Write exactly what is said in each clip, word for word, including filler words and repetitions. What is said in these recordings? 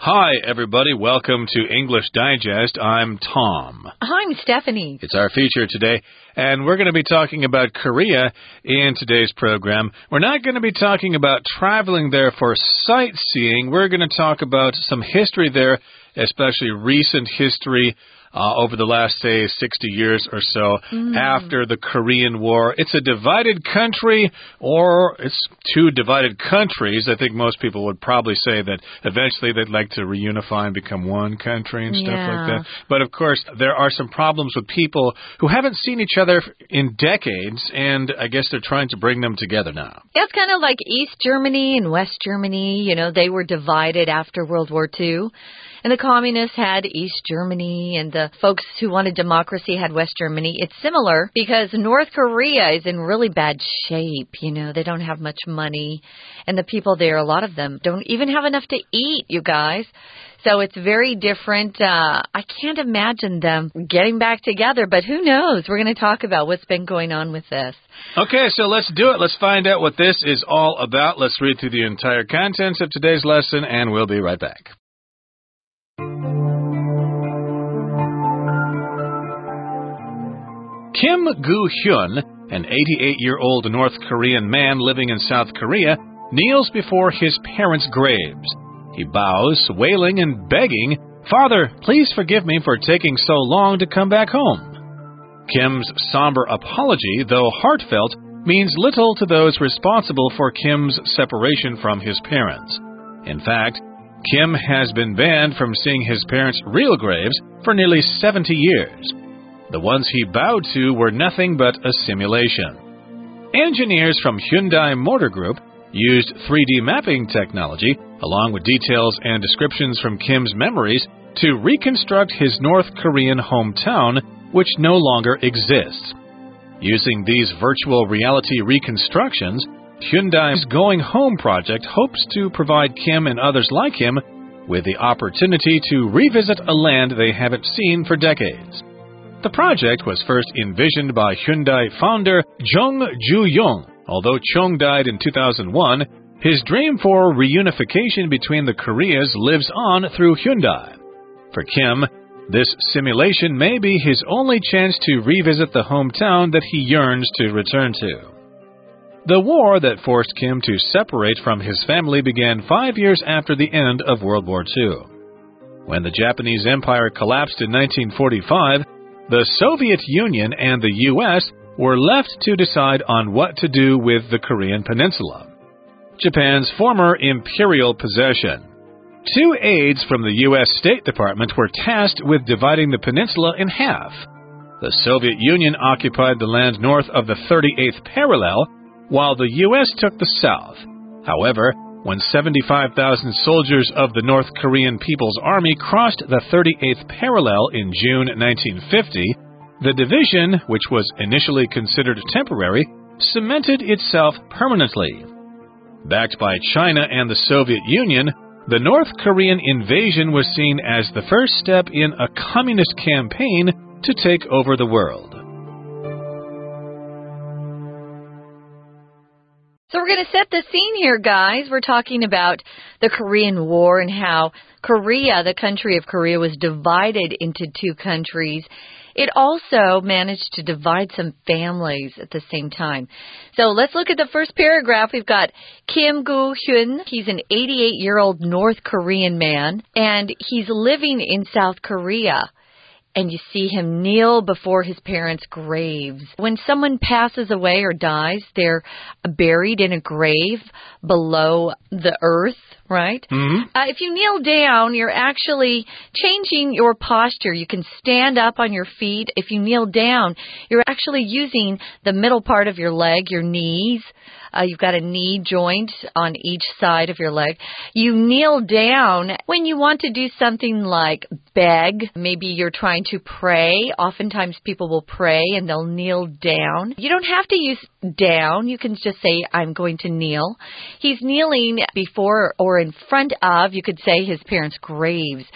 Hi, everybody. Welcome to English Digest. I'm Tom. I'm Stephanie. It's our feature today, and we're going to be talking about Korea in today's program. We're not going to be talking about traveling there for sightseeing. We're going to talk about some history there, especially recent history Uh, over the last, say, sixty years or so mm. after the Korean War. It's a divided country, or it's two divided countries. I think most people would probably say that eventually they'd like to reunify and become one country and stuff yeah. like that. But, of course, there are some problems with people who haven't seen each other in decades, and I guess they're trying to bring them together now. Yeah, it's kind of like East Germany and West Germany. You know, they were divided after World War Two. And the communists had East Germany, and the folks who wanted democracy had West Germany. It's similar because North Korea is in really bad shape. You know, they don't have much money. And the people there, a lot of them, don't even have enough to eat, you guys. So it's very different. Uh, I can't imagine them getting back together, but who knows? We're going to talk about what's been going on with this. Okay, so let's do it. Let's find out what this is all about. Let's read through the entire contents of today's lesson, and we'll be right back. Kim Gu-hyun, an eighty-eight-year-old North Korean man living in South Korea, kneels before his parents' graves. He bows, wailing and begging, "Father, please forgive me for taking so long to come back home." Kim's somber apology, though heartfelt, means little to those responsible for Kim's separation from his parents. In fact, Kim has been banned from seeing his parents' real graves for nearly seventy years. The ones he bowed to were nothing but a simulation. Engineers from Hyundai Motor Group used three D mapping technology, along with details and descriptions from Kim's memories, to reconstruct his North Korean hometown, which no longer exists. Using these virtual reality reconstructions, Hyundai's Going Home project hopes to provide Kim and others like him with the opportunity to revisit a land they haven't seen for decades. The project was first envisioned by Hyundai founder Jung Ju-young. Although Chung died in two thousand one, his dream for reunification between the Koreas lives on through Hyundai. For Kim, this simulation may be his only chance to revisit the hometown that he yearns to return to. The war that forced Kim to separate from his family began five years after the end of World War Two. When the Japanese Empire collapsed in nineteen forty-five, the Soviet Union and the U S were left to decide on what to do with the Korean peninsula, Japan's former imperial possession. Two aides from the U S State Department were tasked with dividing the peninsula in half. The Soviet Union occupied the land north of the thirty-eighth parallel, while the U S took the south. However, when seventy-five thousand soldiers of the North Korean People's Army crossed the thirty-eighth parallel in June nineteen fifty, the division, which was initially considered temporary, cemented itself permanently. Backed by China and the Soviet Union, the North Korean invasion was seen as the first step in a communist campaign to take over the world. So we're going to set the scene here, guys. We're talking about the Korean War and how Korea, the country of Korea, was divided into two countries. It also managed to divide some families at the same time. So let's look at the first paragraph. We've got Kim Gu-hyun. He's an eighty-eight-year-old North Korean man, and he's living in South Korea. And you see him kneel before his parents' graves. When someone passes away or dies, they're buried in a grave below the earth, right? Mm-hmm. Uh, if you kneel down, you're actually changing your posture. You can stand up on your feet. If you kneel down, you're actually using the middle part of your leg, your knees. Uh, you've got a knee joint on each side of your leg. You kneel down when you want to do something like beg. Maybe you're trying to pray. Oftentimes people will pray and they'll kneel down. You don't have to use down. You can just say, I'm going to kneel. He's kneeling before or in front of, you could say, his parents' graves.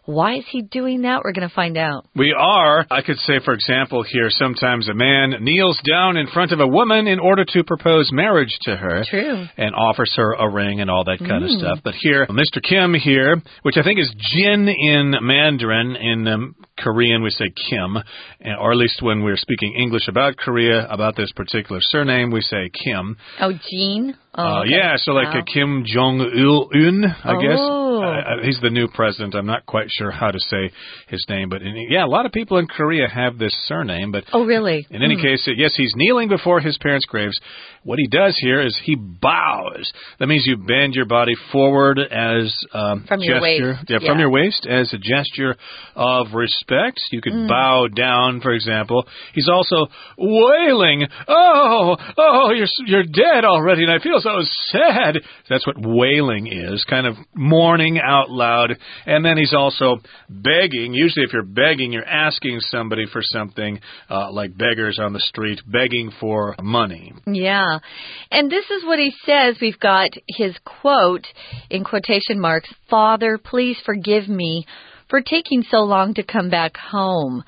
Why is he doing that? We're going to find out. We are. I could say, for example, here, sometimes a man kneels down in front of a woman in order to propose marriage to her. True. And offers her a ring and all that kind mm. of stuff. But here, Mister Kim here, which I think is Jin in Mandarin. In um, Korean, we say Kim. Or at least when we're speaking English about Korea, about this particular surname, we say Kim. Oh, Jin? Oh, uh, okay. Yeah, so like wow. a Kim Jong-un, I oh. guess. Uh, he's the new president. I'm not quite sure how to say his name. But in, yeah, a lot of people in Korea have this surname. But oh, really? In any mm. case, yes, he's kneeling before his parents' graves. What he does here is he bows. That means you bend your body forward as um, from gesture. your waist. Yeah, yeah, from your waist as a gesture of respect. You could mm. bow down, for example. He's also wailing, "Oh, oh, you're you're dead already, and I feel so sad." That's what wailing is, kind of mourning out loud. And then he's also begging. Usually, if you're begging, you're asking somebody for something, uh, like beggars on the street, begging for money. Yeah. And this is what he says. We've got his quote in quotation marks, "Father, please forgive me for taking so long to come back home."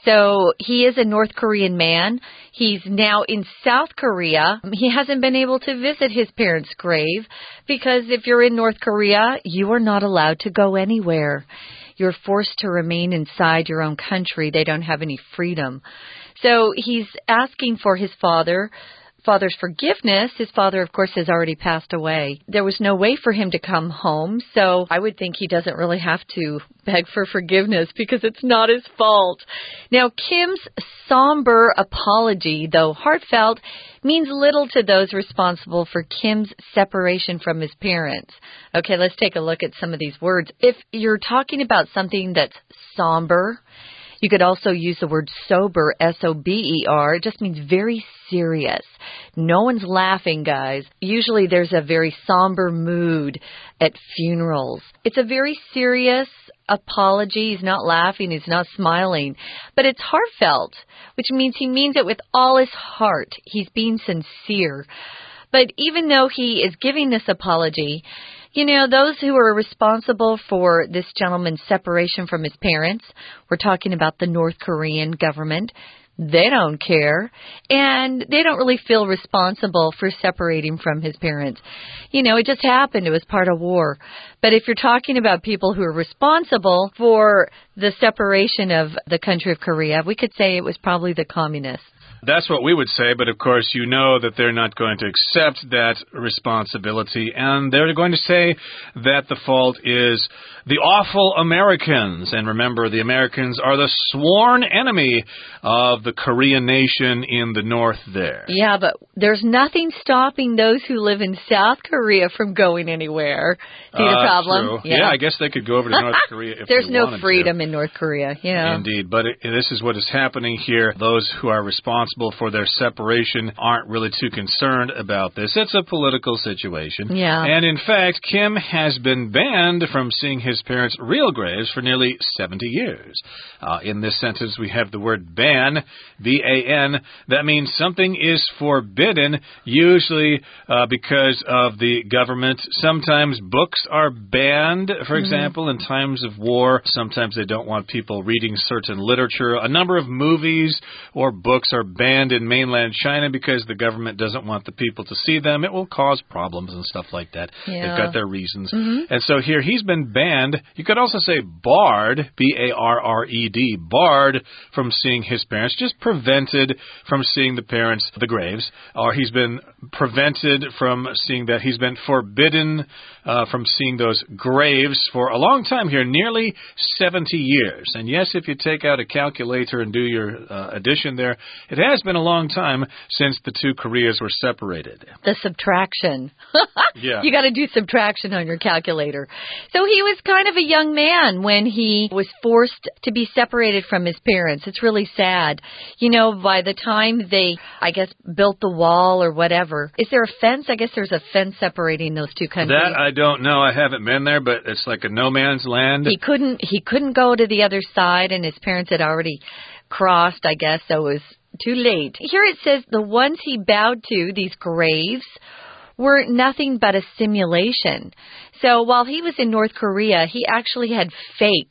So he is a North Korean man. He's now in South Korea. He hasn't been able to visit his parents' grave because if you're in North Korea, you are not allowed to go anywhere. You're forced to remain inside your own country. They don't have any freedom. So he's asking for his father father's forgiveness. His father, of course, has already passed away. There was no way for him to come home, so I would think he doesn't really have to beg for forgiveness because it's not his fault. Now, Kim's somber apology, though heartfelt, means little to those responsible for Kim's separation from his parents. Okay, let's take a look at some of these words. If you're talking about something that's somber, you could also use the word sober, S O B E R. It just means very serious. No one's laughing, guys. Usually there's a very somber mood at funerals. It's a very serious apology. He's not laughing. He's not smiling. But it's heartfelt, which means he means it with all his heart. He's being sincere. But even though he is giving this apology, you know, those who are responsible for this gentleman's separation from his parents, we're talking about the North Korean government, they don't care, and they don't really feel responsible for separating from his parents. You know, it just happened. It was part of war. But if you're talking about people who are responsible for the separation of the country of Korea, we could say it was probably the communists. That's what we would say, but of course you know that they're not going to accept that responsibility, and they're going to say that the fault is the awful Americans. And remember, the Americans are the sworn enemy of the Korean nation in the north there. Yeah, but there's nothing stopping those who live in South Korea from going anywhere. See the uh, problem? True. Yeah. yeah, I guess they could go over to North Korea if There's they no wanted freedom to. in North Korea. Yeah. Indeed, but it, this is what is happening here. Those who are responsible for their separation aren't really too concerned about this. It's a political situation. Yeah. And in fact, Kim has been banned from seeing his parents' real graves for nearly seventy years. Uh, in this sentence, we have the word ban, B A N. That means something is forbidden, usually uh, because of the government. Sometimes books are banned, for mm-hmm. example, in times of war. Sometimes they don't want people reading certain literature. A number of movies or books are banned in mainland China because the government doesn't want the people to see them. It will cause problems and stuff like that. Yeah. They've got their reasons. Mm-hmm. And so here he's been banned. You could also say barred, B A R R E D, barred from seeing his parents, just prevented from seeing the parents, the graves, or he's been prevented from seeing that. He's been forbidden uh, from seeing those graves for a long time here, nearly seventy years. And yes, if you take out a calculator and do your uh, addition there, it has been a long time since the two Koreas were separated. The subtraction. Yeah. You got to do subtraction on your calculator. So he was kind of a young man when he was forced to be separated from his parents. It's really sad. You know, by the time they, I guess, built the wall or whatever, is there a fence? I guess there's a fence separating those two countries. That I don't know. I haven't been there, but it's like a no man's land. He couldn't, he couldn't go to the other side, and his parents had already crossed, I guess, so it was too late. Here it says the ones he bowed to, these graves, were nothing but a simulation. So while he was in North Korea, he actually had fake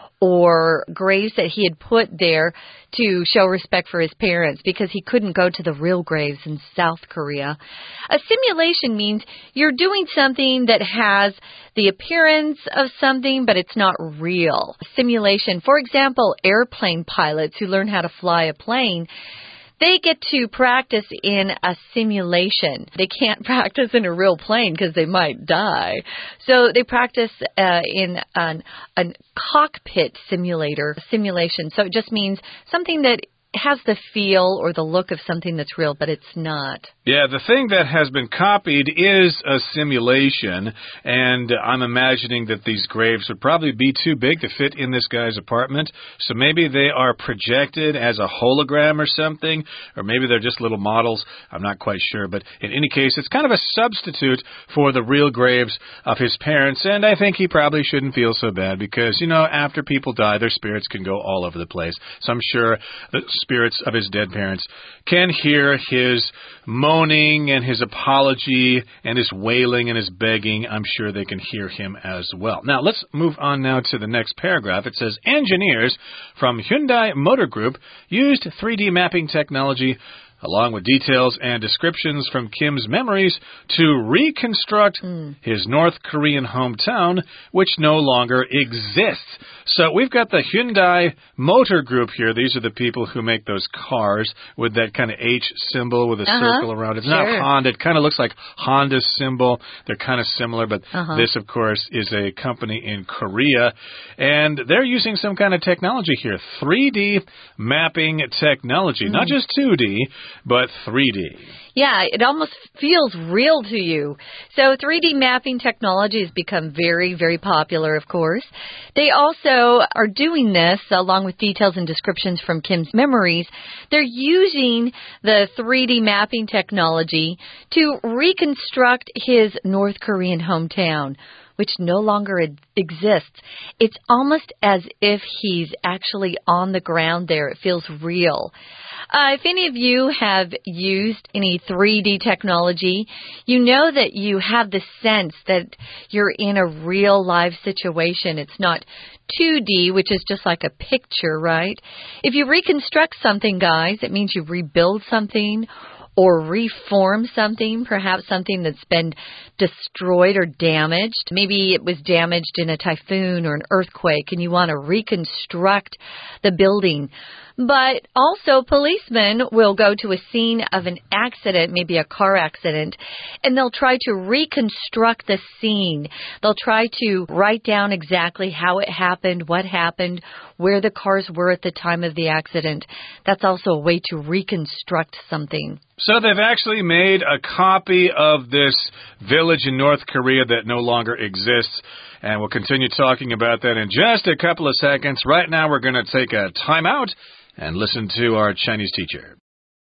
or graves that he had put there to show respect for his parents because he couldn't go to the real graves in South Korea. A simulation means you're doing something that has the appearance of something, but it's not real. A simulation, for example, airplane pilots who learn how to fly a plane, they get to practice in a simulation. They can't practice in a real plane because they might die. So they practice uh, in an, an cockpit simulator simulation. So it just means something that has the feel or the look of something that's real, but it's not. Yeah, the thing that has been copied is a simulation, and I'm imagining that these graves would probably be too big to fit in this guy's apartment, so maybe they are projected as a hologram or something, or maybe they're just little models. I'm not quite sure, but in any case, it's kind of a substitute for the real graves of his parents, and I think he probably shouldn't feel so bad because, you know, after people die, their spirits can go all over the place. So I'm sure the spirits of his dead parents can hear his moaning and his apology and his wailing and his begging. I'm sure they can hear him as well. Now, let's move on now to the next paragraph. It says, engineers from Hyundai Motor Group used three D mapping technology along with details and descriptions from Kim's memories to reconstruct mm. his North Korean hometown, which no longer exists. So we've got the Hyundai Motor Group here. These are the people who make those cars with that kind of H symbol with a uh-huh. circle around it. It's sure. not Honda. It kind of looks like Honda's symbol. They're kind of similar, but uh-huh. this, of course, is a company in Korea. And they're using some kind of technology here, three D mapping technology, mm. not just two D, but three D. Yeah, it almost feels real to you. So three D mapping technology has become very, very popular, of course. They also are doing this along with details and descriptions from Kim's memories. They're using the three D mapping technology to reconstruct his North Korean hometown, which no longer exists. It's almost as if he's actually on the ground there. It feels real. Uh, if any of you have used any three D technology, you know that you have the sense that you're in a real live situation. It's not two D, which is just like a picture, right? If you reconstruct something, guys, it means you rebuild something or reform something, perhaps something that's been destroyed or damaged. Maybe it was damaged in a typhoon or an earthquake, and you want to reconstruct the building. But also, policemen will go to a scene of an accident, maybe a car accident, and they'll try to reconstruct the scene. They'll try to write down exactly how it happened, what happened, where the cars were at the time of the accident. That's also a way to reconstruct something. So they've actually made a copy of this village in North Korea that no longer exists. And we'll continue talking about that in just a couple of seconds. Right now, we're going to take a time out and listen to our Chinese teacher.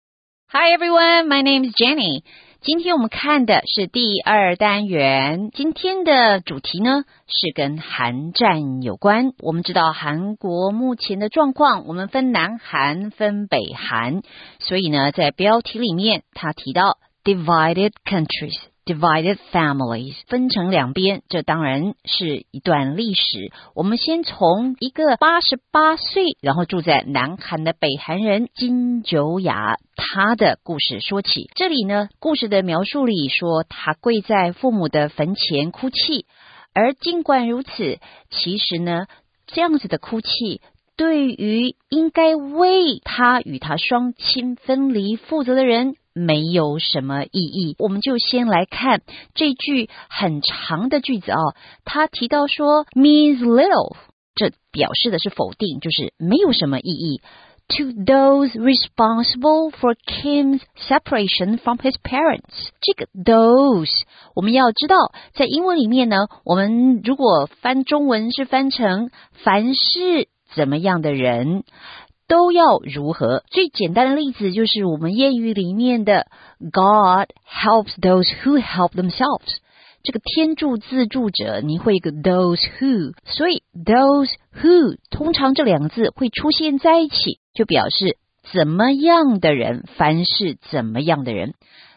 Hi everyone, my name is Jenny. 今天我们看的是第二单元，今天的主题呢是跟韩战有关。我们知道韩国目前的状况，我们分南韩分北韩，所以呢在标题里面他提到 divided countries。Divided families 分成两边，这当然是一段历史。我们先从一个八十八岁然后住在南韩的北韩人金九雅他的故事说起。这里呢，故事的描述里说他跪在父母的坟前哭泣，而尽管如此，其实呢，这样子的哭泣对于应该为他与他双亲分离负责的人没有什么意义。我们就先来看这句很长的句子哦，他提到说 means little， 这表示的是否定，就是没有什么意义。To those responsible for Kim's separation from his parents， 这个 those 我们要知道，在英文里面呢，我们如果翻中文是翻成凡是怎么样的人都要如何。最简单的例子就是我们谚语里面的 God helps those who help themselves， 这个天助自助者，你会一个 those who， 所以 those who 通常这两个字会出现在一起，就表示怎么样的人，凡是怎么样的人。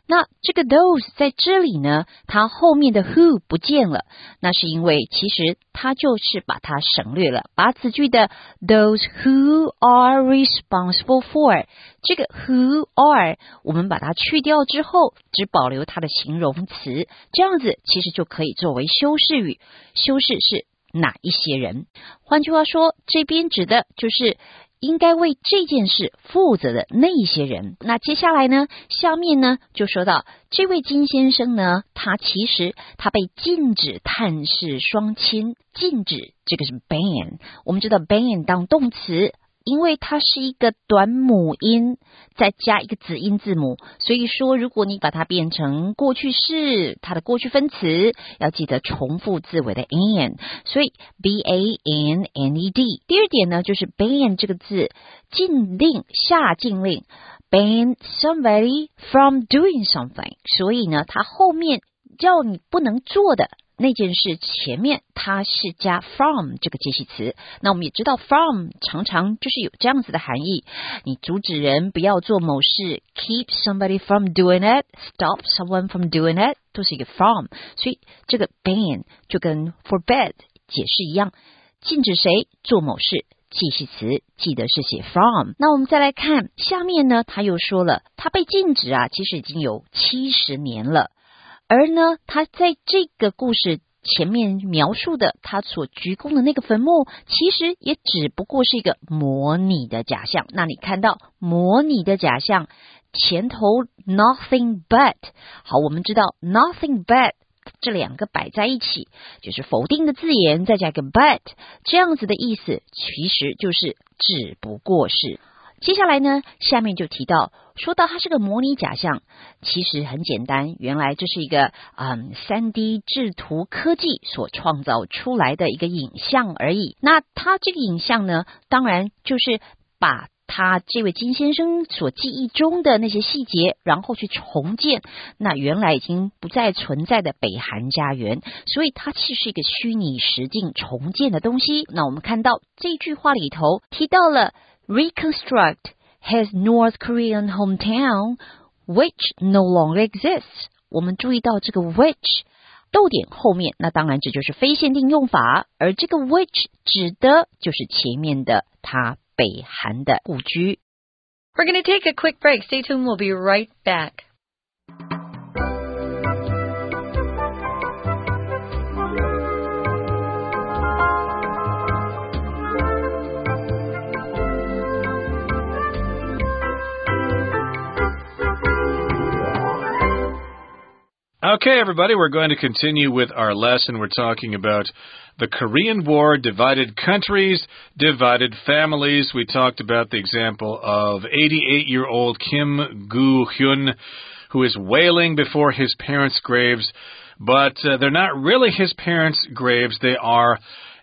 那这个 those 在这里呢，它后面的 who 不见了，那是因为其实它就是把它省略了，把子句的 those who are responsible for 这个 who are 我们把它去掉之后，只保留它的形容词，这样子其实就可以作为修饰语，修饰是哪一些人。换句话说，这边指的就是应该为这件事负责的那一些人。那接下来呢，下面呢就说到这位金先生呢，他其实他被禁止探视双亲，禁止这个是 ban， 我们知道 ban 当动词，因为它是一个短母音再加一个子音字母，所以说如果你把它变成过去式，它的过去分词要记得重复字尾的 n， 所以 b a n n e d。 第二点呢，就是 ban 这个字，禁令，下禁令， ban somebody from doing something， 所以呢它后面叫你不能做的那件事前面它是加 from 这个介系词。那我们也知道 from 常常就是有这样子的含义，你阻止人不要做某事， keep somebody from doing it， stop someone from doing it， 都是一个 from， 所以这个 ban 就跟 forbid 解释一样，禁止谁做某事，介系词记得是写 from。 那我们再来看下面呢，他又说了他被禁止啊，其实已经有七十年了，而呢他在这个故事前面描述的他所鞠躬的那个坟墓，其实也只不过是一个模拟的假象。那你看到模拟的假象前头 nothing but， 好，我们知道 nothing but 这两个摆在一起就是否定的字眼，再加一个 but， 这样子的意思其实就是只不过是。接下来呢，下面就提到说到它是个模拟假象，其实很简单，原来这是一个嗯 三 D 制图科技所创造出来的一个影像而已。那它这个影像呢，当然就是把他这位金先生所记忆中的那些细节，然后去重建那原来已经不再存在的北韩家园，所以它其实是一个虚拟实境重建的东西。那我们看到这句话里头提到了reconstruct his North Korean hometown, which no longer exists。 我们注意到这个 which 逗点后面，那当然这就是非限定用法，而这个 which 指的就是前面的他北韩的故居。 We're going to take a quick break. Stay tuned. We'll be right back. Okay, everybody, we're going to continue with our lesson. We're talking about the Korean War, divided countries, divided families. We talked about the example of eighty-eight-year-old Kim Gu-hyun, who is wailing before his parents' graves, but uh, they're not really his parents' graves. They are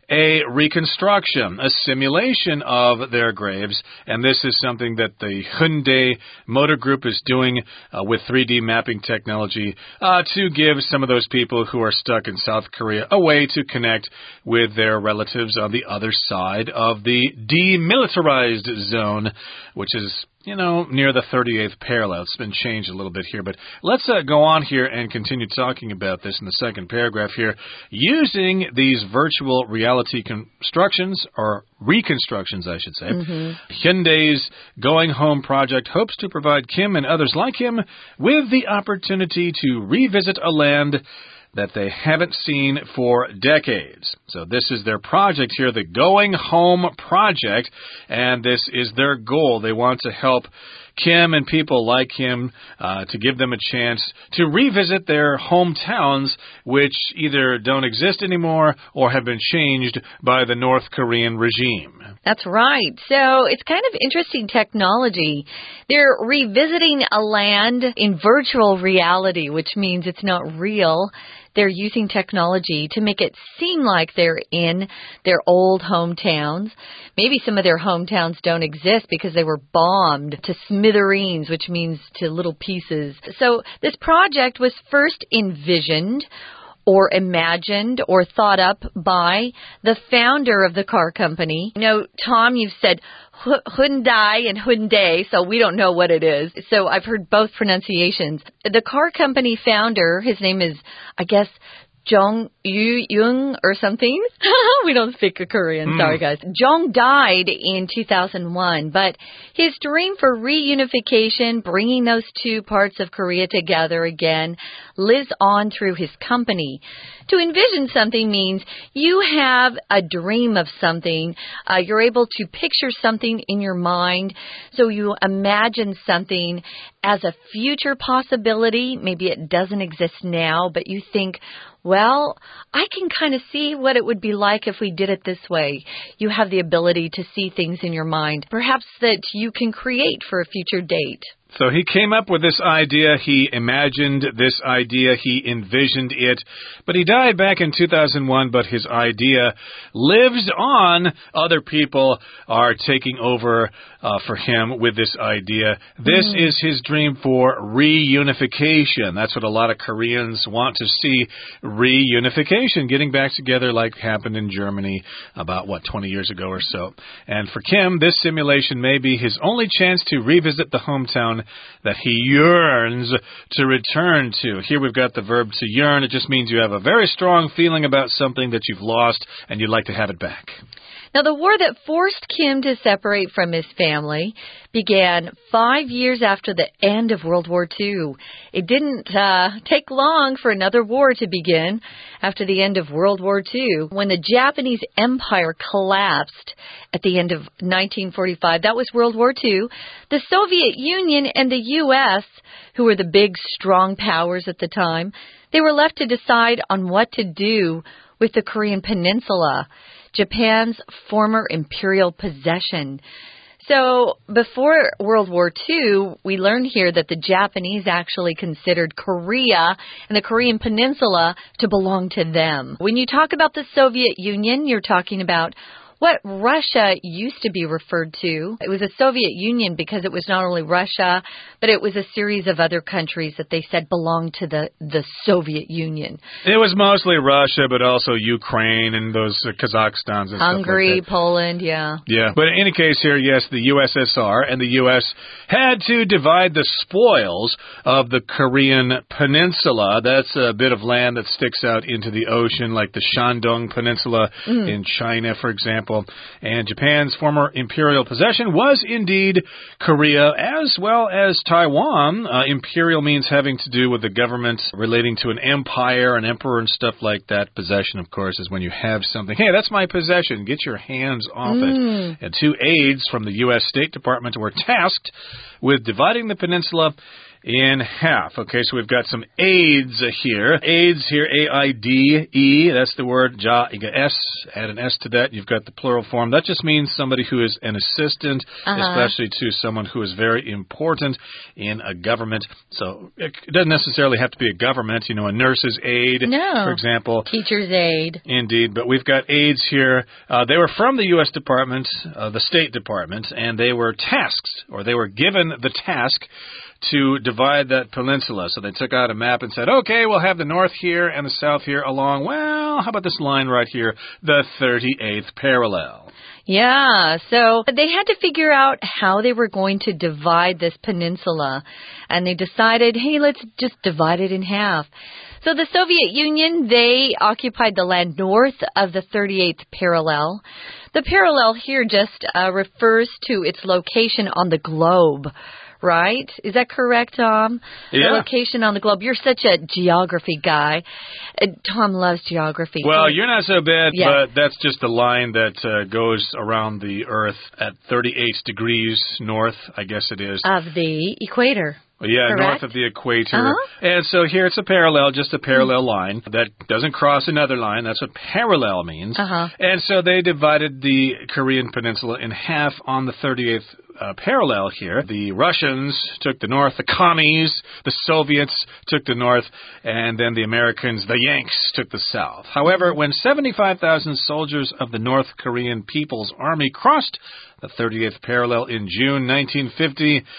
a reconstruction, a simulation of their graves, and this is something that the Hyundai Motor Group is doing uh, with three D mapping technology uh, to give some of those people who are stuck in South Korea a way to connect with their relatives on the other side of the demilitarized zone, which is, you know, near the thirty-eighth parallel. It's been changed a little bit here, but let's uh, go on here and continue talking about this in the second paragraph here. Using these virtual reality constructions, or reconstructions, I should say, mm-hmm. Hyundai's Going Home project hopes to provide Kim and others like him with the opportunity to revisit a land that they haven't seen for decades. So this is their project here, the Going Home project, and this is their goal. They want to help Kim and people like him uh, to give them a chance to revisit their hometowns, which either don't exist anymore or have been changed by the North Korean regime. That's right. So it's kind of interesting technology. They're revisiting a land in virtual reality, which means it's not real. They're using technology to make it seem like they're in their old hometowns. Maybe some of their hometowns don't exist because they were bombed to smithereens, which means to little pieces. So this project was first envisioned or imagined or thought up by the founder of the car company. You know, Tom, you've said Hyundai and Hyundai, so we don't know what it is. So I've heard both pronunciations. The car company founder, his name is, I guess, Jong Yu-young or something. We don't speak Korean. Mm. Sorry, guys. Jong died in two thousand one, but his dream for reunification, bringing those two parts of Korea together again, lives on through his company. To envision something means you have a dream of something. Uh, you're able to picture something in your mind. So you imagine something as a future possibility. Maybe it doesn't exist now, but you think, well, I can kind of see what it would be like if we did it this way. You have the ability to see things in your mind, perhaps that you can create for a future date. So he came up with this idea, he imagined this idea, he envisioned it, but he died back in two thousand one, but his idea lives on. Other people are taking over uh, for him with this idea. This mm. is his dream for reunification. That's what a lot of Koreans want to see, reunification, getting back together like happened in Germany about, what, twenty years ago or so. And for Kim, this simulation may be his only chance to revisit the hometown that he yearns to return to. Here we've got the verb to yearn. It just means you have a very strong feeling about something that you've lost and you'd like to have it back. Now, the war that forced Kim to separate from his family began five years after the end of World War Two. It didn't uh, take long for another war to begin after the end of World War Two. When the Japanese Empire collapsed at the end of nineteen forty-five, that was World War Two, the Soviet Union and the U S, who were the big, strong powers at the time, they were left to decide on what to do with the Korean Peninsula, Japan's former imperial possession. So before World War Two, we learned here that the Japanese actually considered Korea and the Korean Peninsula to belong to them. When you talk about the Soviet Union, you're talking about what Russia used to be referred to. It was a Soviet Union because it was not only Russia, but it was a series of other countries that they said belonged to the, the Soviet Union. It was mostly Russia, but also Ukraine and those uh, Kazakhstans and Hungary, stuff like that. Poland, yeah. Yeah, but in any case here, yes, the U S S R and the U S had to divide the spoils of the Korean Peninsula. That's a bit of land that sticks out into the ocean, like the Shandong Peninsula mm. in China, for example. And Japan's former imperial possession was indeed Korea, as well as Taiwan. Uh, imperial means having to do with the government relating to an empire, an emperor, and stuff like that. Possession, of course, is when you have something. Hey, that's my possession. Get your hands off mm. it. And two aides from the U S State Department were tasked with dividing the peninsula in half. Okay, so we've got some aides here. Aides here, A I D E. That's the word. Ja, you got S. Add an S to that. You've got the plural form. That just means somebody who is an assistant, uh-huh. especially to someone who is very important in a government. So it doesn't necessarily have to be a government. You know, a nurse's aide, no. for example. Teacher's aide. Indeed. But we've got aides here. Uh, they were from the U S Department, uh, the State Department, and they were tasked, or they were given the task to divide that peninsula. So they took out a map and said, okay, we'll have the north here and the south here along, well, how about this line right here, the thirty-eighth parallel. Yeah, so they had to figure out how they were going to divide this peninsula. And they decided, hey, let's just divide it in half. So the Soviet Union, they occupied the land north of the thirty-eighth parallel. The parallel here just uh, refers to its location on the globe. Right? Is that correct, Tom? Yeah. The location on the globe. You're such a geography guy. Uh, Tom loves geography. Well, you're not so bad, yeah. but that's just a line that uh, goes around the Earth at thirty-eight degrees north, I guess it is. Of the equator. Yeah, Correct? north of the equator. Uh-huh. And so here it's a parallel, just a parallel line that doesn't cross another line. That's what parallel means. Uh-huh. And so they divided the Korean peninsula in half on the thirty-eighth uh, parallel here. The Russians took the north, the commies, the Soviets took the north, and then the Americans, the Yanks, took the south. However, when seventy-five thousand soldiers of the North Korean People's Army crossed the thirty-eighth parallel in June nineteen fifty,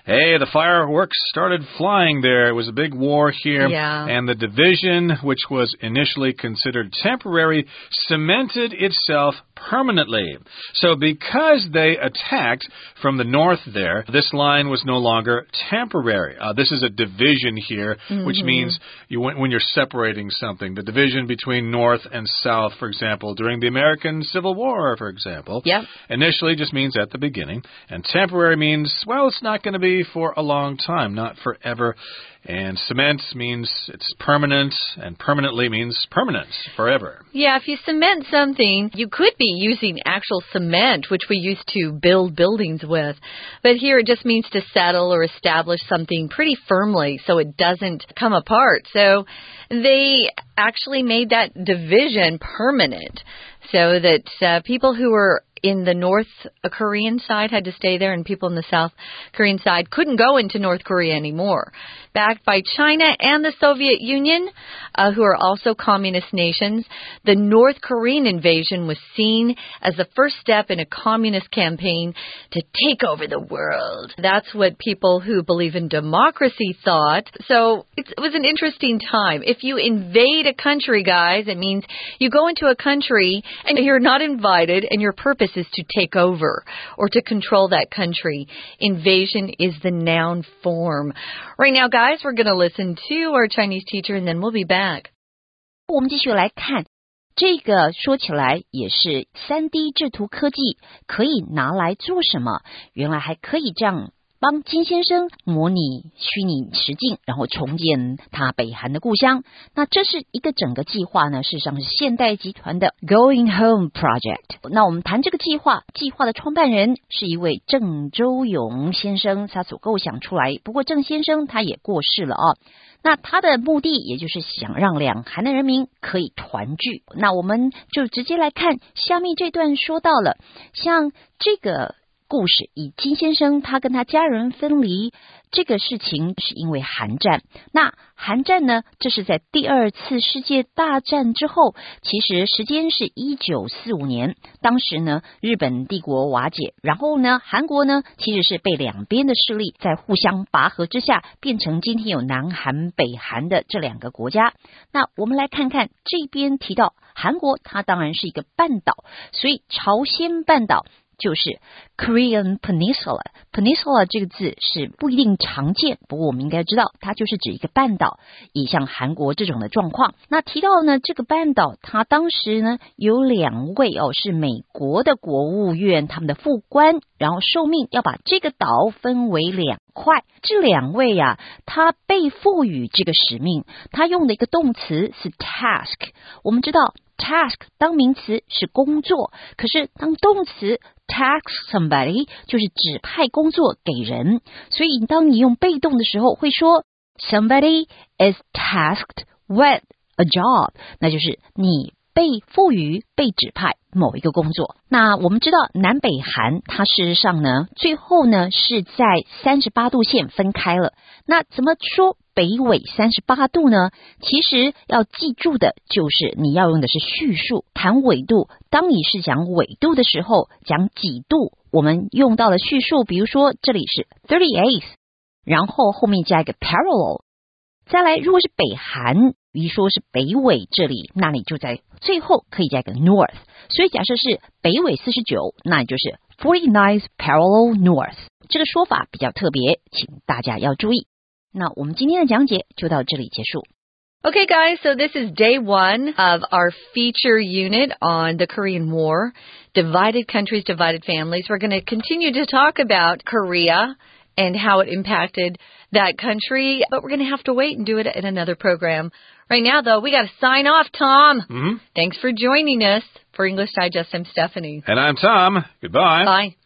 Hey, the fireworks started flying there. It was a big war here. Yeah. And the division, which was initially considered temporary, cemented itself permanently. So because they attacked from the north there, this line was no longer temporary. Uh, this is a division here, mm-hmm. which means you when you're separating something. The division between north and south, for example, during the American Civil War, for example, yep. initially just means at the beginning. And temporary means, well, it's not going to be for a long time, not forever. And cement means it's permanent, and permanently means permanent, forever. Yeah, if you cement something, you could be using actual cement, which we used to build buildings with. But here it just means to settle or establish something pretty firmly so it doesn't come apart. So they actually made that division permanent so that uh, people who were in the North Korean side had to stay there, and people in the South Korean side couldn't go into North Korea anymore. Backed by China and the Soviet Union, uh, who are also communist nations, the North Korean invasion was seen as the first step in a communist campaign to take over the world. That's what people who believe in democracy thought. So it was an interesting time. If you invade a country, guys, it means you go into a country and you're not invited, and your purpose is to take over or to control that country. Invasion is the noun form. Right now, guys, we're going to listen to our Chinese teacher, and then we'll be back. 我们继续来看这个，说起来也是 三 D 制图科技可以拿来做什么？原来还可以这样帮金先生模拟虚拟实境，然后重建他北韩的故乡。那这是一个整个计划呢，事实上是现代集团的 Going Home Project。那我们谈这个计划，计划的创办人是一位郑周永先生，他所构想出来。不过郑先生他也过世了啊。那他的目的也就是想让两韩的人民可以团聚。那我们就直接来看下面这段，说到了像这个故事，以金先生他跟他家人分离这个事情是因为韩战。那韩战呢，这是在第二次世界大战之后，其实时间是一九四五年，当时呢日本帝国瓦解，然后呢韩国呢其实是被两边的势力在互相拔河之下变成今天有南韩北韩的这两个国家。那我们来看看这边提到韩国，它当然是一个半岛，所以朝鲜半岛就是 Korean Peninsula。 Peninsula 这个字是不一定常见，不过我们应该知道它就是指一个半岛，以像韩国这种的状况。那提到呢这个半岛，它当时呢有两位哦是美国的国务院他们的副官，然后受命要把这个岛分为两块。这两位啊，他被赋予这个使命，他用的一个动词是 task。 我们知道task 当名词是工作，可是当动词 task somebody 就是指派工作给人，所以当你用被动的时候会说 somebody is tasked with a job， 那就是你被赋予被指派某一个工作。那我们知道南北韩它事实上呢最后呢是在三十八度线分开了。那怎么说北纬三十八度呢？其实要记住的就是你要用的是序数。谈纬度，当你是讲纬度的时候，讲几度，我们用到了序数，比如说这里是 thirty-eighth， 然后后面加一个 parallel。 再来如果是北韩，比如说是北纬这里，那你就在最后可以加一个 north。 所以假设是北纬四十九，那你就是 forty-ninth parallel north。 这个说法比较特别，请大家要注意。那我们今天的讲解就到这里结束。 Okay, guys, so this is day one of our feature unit on the Korean War, Divided Countries, Divided Families. We're going to continue to talk about Korea and how it impacted that country, but we're going to have to wait and do it in another program. Right now, though, we got to sign off, Tom. Mm-hmm. Thanks for joining us. For English Digest, I'm Stephanie. And I'm Tom. Goodbye. Bye.